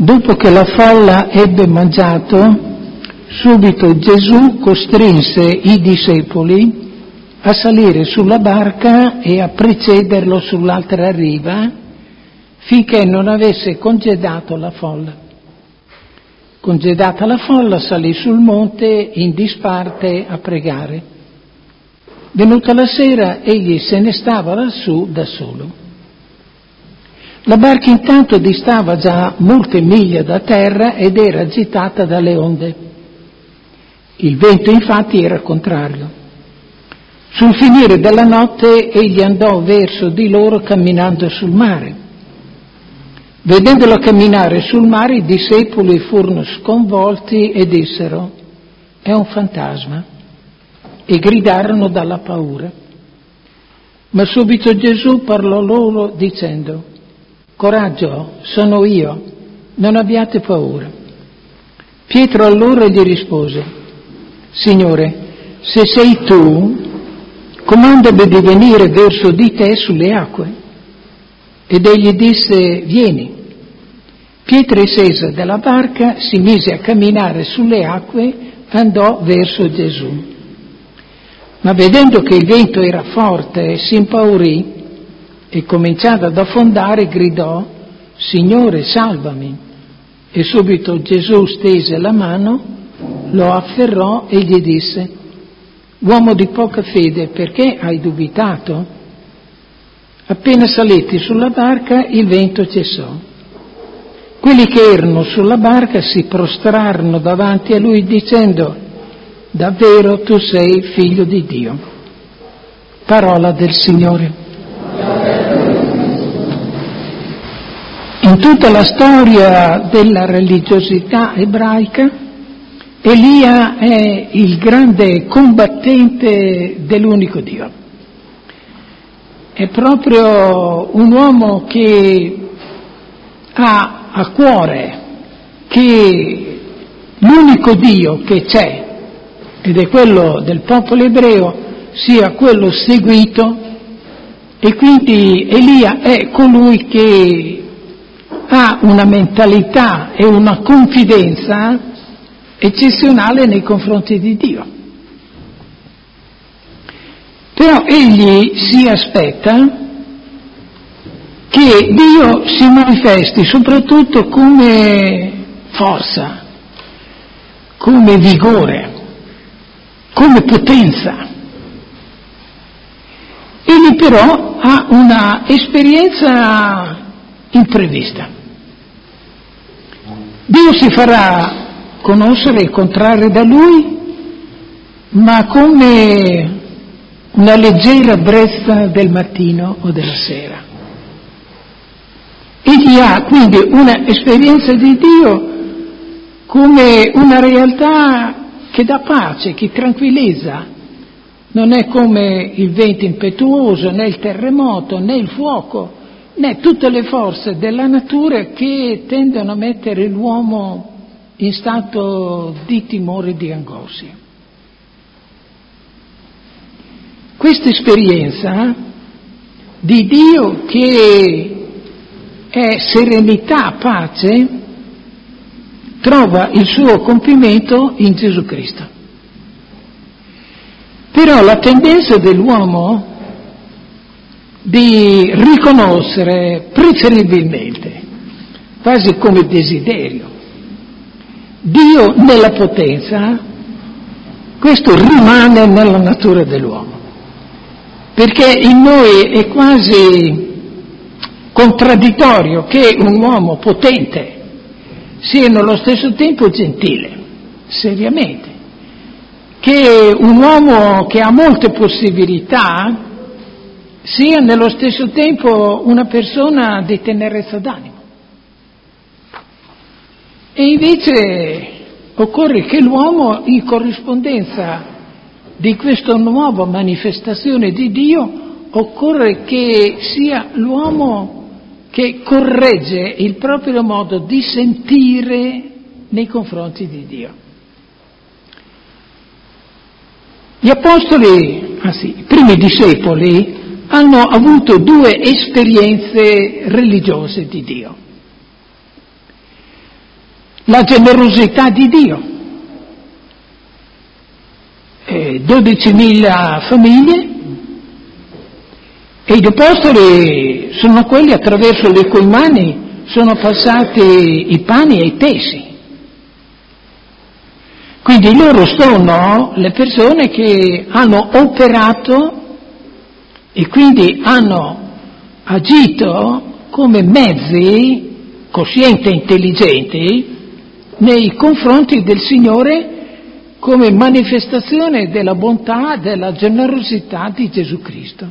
Dopo che la folla ebbe mangiato, subito Gesù costrinse i discepoli a salire sulla barca e a precederlo sull'altra riva finché non avesse congedato la folla. Congedata la folla, salì sul monte in disparte a pregare. Venuta la sera, egli se ne stava lassù da solo. La barca intanto distava già molte miglia da terra ed era agitata dalle onde. Il vento infatti era contrario. Sul finire della notte egli andò verso di loro camminando sul mare. Vedendolo camminare sul mare, i discepoli furono sconvolti e dissero: «È un fantasma», e gridarono dalla paura. Ma subito Gesù parlò loro dicendo: «Coraggio, sono io, non abbiate paura». Pietro allora gli rispose: «Signore, se sei tu, comandami di venire verso di te sulle acque». Ed egli disse: «Vieni». Pietro scese dalla barca, si mise a camminare sulle acque, andò verso Gesù. Ma vedendo che il vento era forte, si impaurì e cominciando ad affondare gridò: «Signore, salvami!» E subito Gesù stese la mano, lo afferrò e gli disse: «Uomo di poca fede, perché hai dubitato?» Appena saliti sulla barca, il vento cessò. Quelli che erano sulla barca si prostrarono davanti a lui dicendo: «Davvero tu sei figlio di Dio». Parola del Signore. In tutta la storia della religiosità ebraica, Elia è il grande combattente dell'unico Dio. È proprio un uomo che ha a cuore che l'unico Dio che c'è, ed è quello del popolo ebreo, sia quello seguito, e quindi Elia è colui che ha una mentalità e una confidenza eccezionale nei confronti di Dio. Però egli si aspetta che Dio si manifesti soprattutto come forza, come vigore, come potenza. Egli però ha una esperienza imprevista. Dio si farà conoscere e incontrare da lui, ma come una leggera brezza del mattino o della sera. Egli ha quindi una esperienza di Dio come una realtà che dà pace, che tranquillizza. Non è come il vento impetuoso, né il terremoto, né il fuoco, né tutte le forze della natura che tendono a mettere l'uomo in stato di timore e di angoscia. Questa esperienza di Dio che è serenità, pace, trova il suo compimento in Gesù Cristo. Però la tendenza dell'uomo di riconoscere preferibilmente, quasi come desiderio, Dio nella potenza, questo rimane nella natura dell'uomo. Perché in noi è quasi contraddittorio che un uomo potente sia nello stesso tempo gentile, seriamente, che un uomo che ha molte possibilità sia nello stesso tempo una persona di tenerezza d'animo. E invece occorre che l'uomo, in corrispondenza di questa nuova manifestazione di Dio, occorre che sia l'uomo che corregge il proprio modo di sentire nei confronti di Dio. Gli apostoli, i primi discepoli, hanno avuto due esperienze religiose di Dio. la generosità di Dio. 12.000 famiglie, e gli apostoli sono quelli attraverso le cui mani sono passati i pani e i pesci. Quindi loro sono le persone che hanno operato e quindi hanno agito come mezzi coscienti e intelligenti nei confronti del Signore, come manifestazione della bontà, della generosità di Gesù Cristo.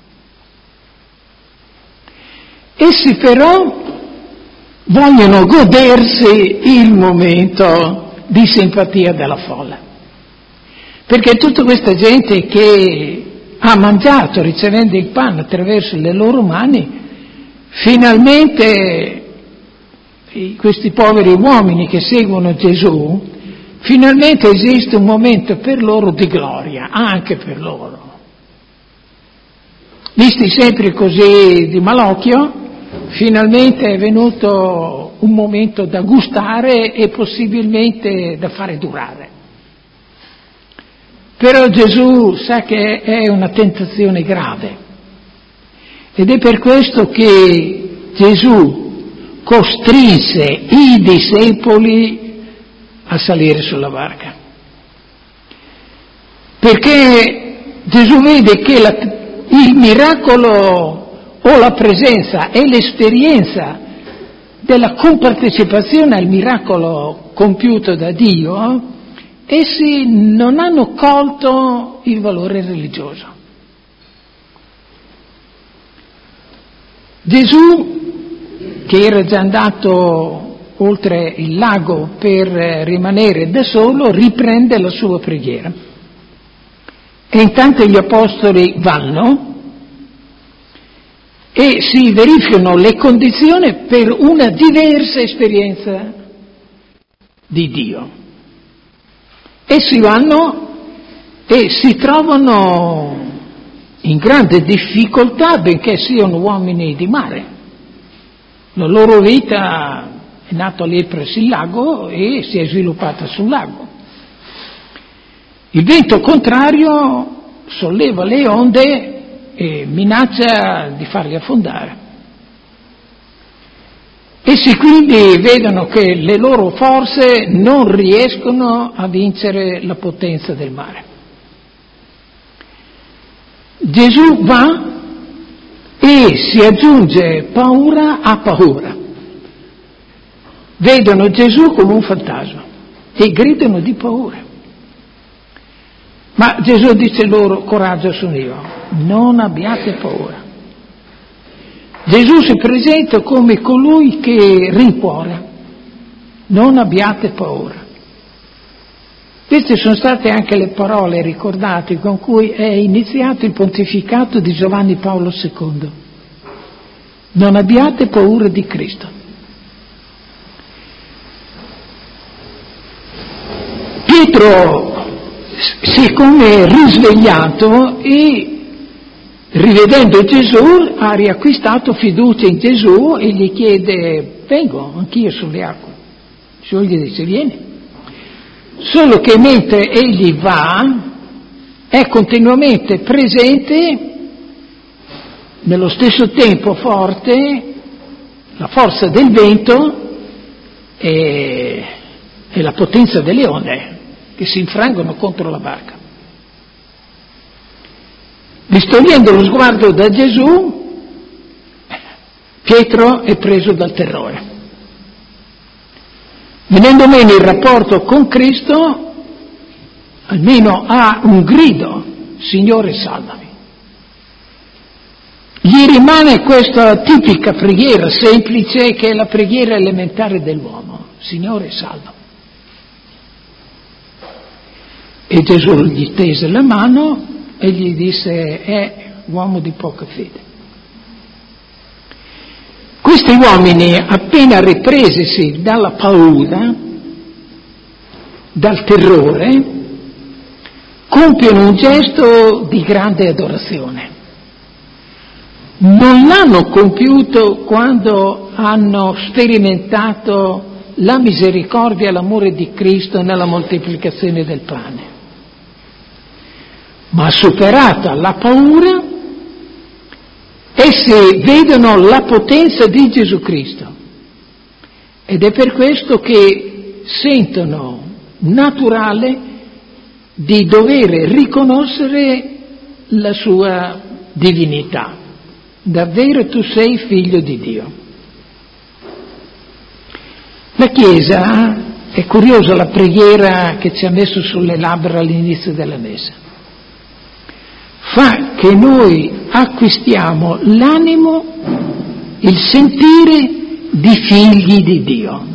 Essi però vogliono godersi il momento di simpatia della folla, perché tutta questa gente che ha mangiato ricevendo il pane attraverso le loro mani, finalmente questi poveri uomini che seguono Gesù, finalmente esiste un momento per loro di gloria, anche per loro. Visti sempre così di malocchio, finalmente è venuto un momento da gustare e possibilmente da fare durare. Però Gesù sa che è una tentazione grave, ed è per questo che Gesù costrinse i discepoli a salire sulla barca. Perché Gesù vede che il miracolo o la presenza e l'esperienza della compartecipazione al miracolo compiuto da Dio, essi non hanno colto il valore religioso. Gesù, che era già andato oltre il lago per rimanere da solo, riprende la sua preghiera. E intanto gli apostoli vanno e si verificano le condizioni per una diversa esperienza di Dio. Essi vanno e si trovano in grande difficoltà, benché siano uomini di mare. La loro vita è nata lì presso il lago e si è sviluppata sul lago. Il vento contrario solleva le onde e minaccia di farli affondare. Essi quindi vedono che le loro forze non riescono a vincere la potenza del mare. Gesù va e si aggiunge paura a paura. Vedono Gesù come un fantasma e gridano di paura. Ma Gesù dice loro: coraggio, sono io, non abbiate paura. Gesù si presenta come colui che rincuora: non abbiate paura. Queste sono state anche le parole ricordate con cui è iniziato il pontificato di Giovanni Paolo II. Non abbiate paura di Cristo. Pietro si è come risvegliato e, rivedendo Gesù, ha riacquistato fiducia in Gesù e gli chiede: vengo anch'io sulle acque. Gesù gli dice: vieni. Solo che mentre egli va è continuamente presente, nello stesso tempo forte, la forza del vento e la potenza delle onde che si infrangono contro la barca. Distogliendo lo sguardo da Gesù, Pietro è preso dal terrore. Venendo meno il rapporto con Cristo, almeno ha un grido: Signore, salvami. Gli rimane questa tipica preghiera semplice, che è la preghiera elementare dell'uomo: Signore, salvami. E Gesù gli tese la mano e gli disse: è uomo di poca fede. Questi uomini, appena ripresisi dalla paura, dal terrore, compiono un gesto di grande adorazione. Non l'hanno compiuto quando hanno sperimentato la misericordia e l'amore di Cristo nella moltiplicazione del pane. Ma superata la paura, essi vedono la potenza di Gesù Cristo ed è per questo che sentono naturale di dover riconoscere la sua divinità. Davvero tu sei figlio di Dio. La Chiesa, è curiosa la preghiera che ci ha messo sulle labbra all'inizio della messa, fa che noi acquistiamo l'animo, il sentire di figli di Dio.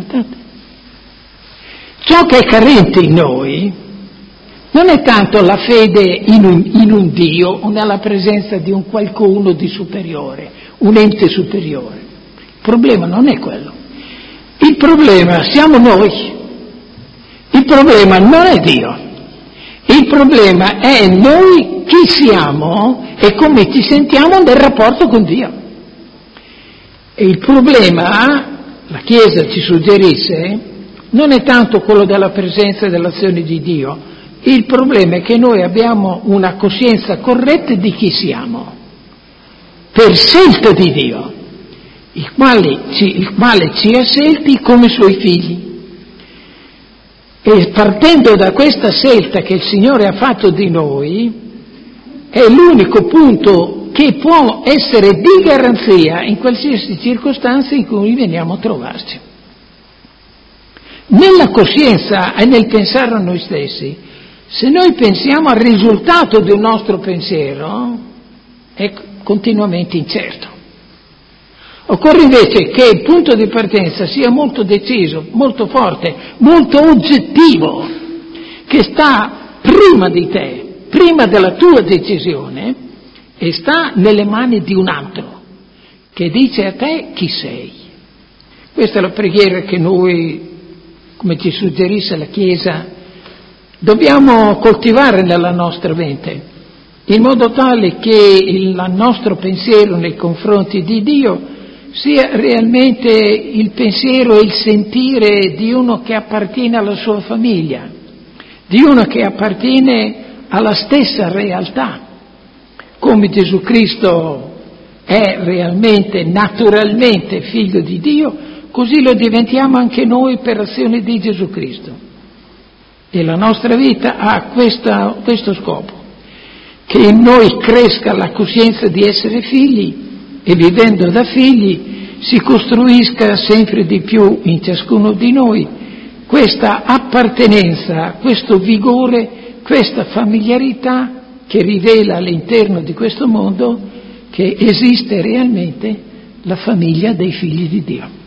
Ciò che è carente in noi non è tanto la fede in un Dio o nella presenza di un qualcuno di superiore, un ente superiore. Il problema non è quello. Il problema siamo noi. Il problema non è Dio. Il problema è noi chi siamo e come ci sentiamo nel rapporto con Dio. E il problema, la Chiesa ci suggerisse, non è tanto quello della presenza e dell'azione di Dio. Il problema è che noi abbiamo una coscienza corretta di chi siamo, per scelta di Dio, il quale ci ha scelti come suoi figli. E partendo da questa scelta che il Signore ha fatto di noi, è l'unico punto che può essere di garanzia in qualsiasi circostanza in cui veniamo a trovarci. Nella coscienza e nel pensare a noi stessi, se noi pensiamo al risultato del nostro pensiero, è continuamente incerto. Occorre invece che il punto di partenza sia molto deciso, molto forte, molto oggettivo, che sta prima di te, prima della tua decisione, e sta nelle mani di un altro, che dice a te chi sei. Questa è la preghiera che noi, come ci suggerisce la Chiesa, dobbiamo coltivare nella nostra mente, in modo tale che il nostro pensiero nei confronti di Dio sia realmente il pensiero e il sentire di uno che appartiene alla sua famiglia, di uno che appartiene alla stessa realtà. Come Gesù Cristo è realmente, naturalmente figlio di Dio, così lo diventiamo anche noi per azione di Gesù Cristo. E la nostra vita ha questo scopo, che in noi cresca la coscienza di essere figli e vivendo da figli si costruisca sempre di più in ciascuno di noi questa appartenenza, questo vigore, questa familiarità che rivela all'interno di questo mondo che esiste realmente la famiglia dei figli di Dio.